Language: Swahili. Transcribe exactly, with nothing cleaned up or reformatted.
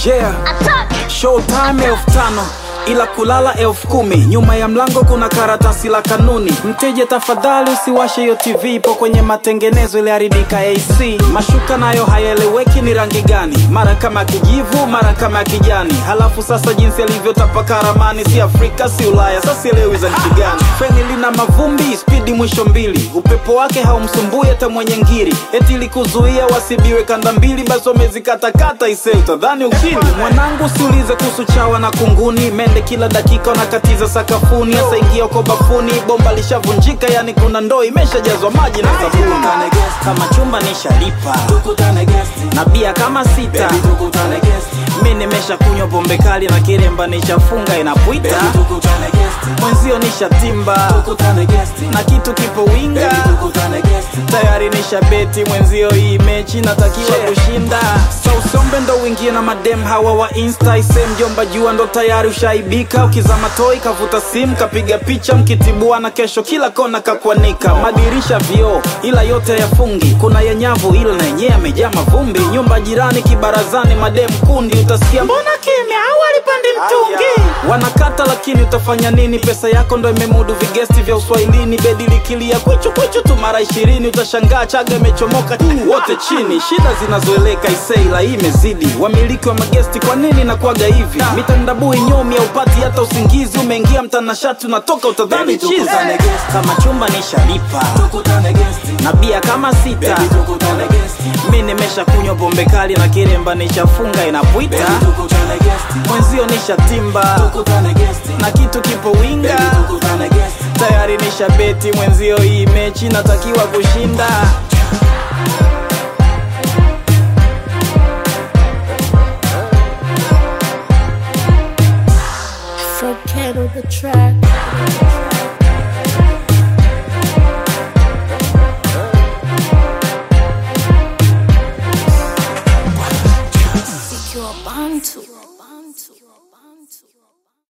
Yeah, showtime elfu tano ila kulala elfu kumi. Nyuma ya mlango kuna karatasi la kanuni. Mteja tafadhali usiwashe hiyo T V, ipo kwenye matengenezo ile haribika A C. Mashuka nayo hayaeleweki ni rangi gani, mara kama kijivu mara kama kijani. Halafu sasa jinsi alivyotapaka ramani, si Afrika si Ulaya, sasa sielewi za nchi gani. Feni lina mavumbi, speedi mwisho mbili, upepo wake haumsumbui hata mwenye ngiri. Eti likuzuia wasibiwe kanda mbili, basi wamezikatakata ise utadhani ukini. Mwanangu siulize kuhusu chawa na kunguni, mende kila dakika wanakatiza sakafuni. Asa ingia uko bafuni, bomba lishavunjika, yani kuna ndoo imeshajazwa maji na sabuni. Kama chumba nishalipa, na bia kama sita, mimi nimesha kunywa pombe kali na kiremba nishafunga inapuita. Mwenzio nishatimba, na kitu kipo winga, tayari nishabeti mwenzio hii mechi natakiwa kushinda. So usombe ndo wingie na madem hawa wa Insta, ise mjomba jua ndo tayari ushaibika. Ukizama toi kavuta simu kapiga picha, mkitibua na kesho kila kona kakwanika. Madirisha vioo ila yote yafungi, kuna ya nyavu ila na yenyewe amejaa mavumbi. Nyumba jirani kibarazani madem kundi, utasikia mbona kimya au alipandi mtungi. Wanakata lakini utafanya nini, pesa yako ndo imemudu vigesti vya uswahilini. Bedi likilia kwichu kwichu tu mara ishirini, utashangaa chaga imechomoka wote chini. Shida zinazoeleka isei la hii mezidi, wamiliki wa magesti kwa nini na kuaga hivi. Mitandabui nyomi ya upati hata usingizi, umeingia mtanashati unatoka utadhani chizi. Kama chumba nishalipa, na bia kama sita, mimi nimesha kunywa pombe kali na kiremba nishafunga inapuita. Mwenzio nishatimba, na kitu kipo winga, tayari nishabeti mwenzio hii mechi natakiwa kushinda. Forget all the track.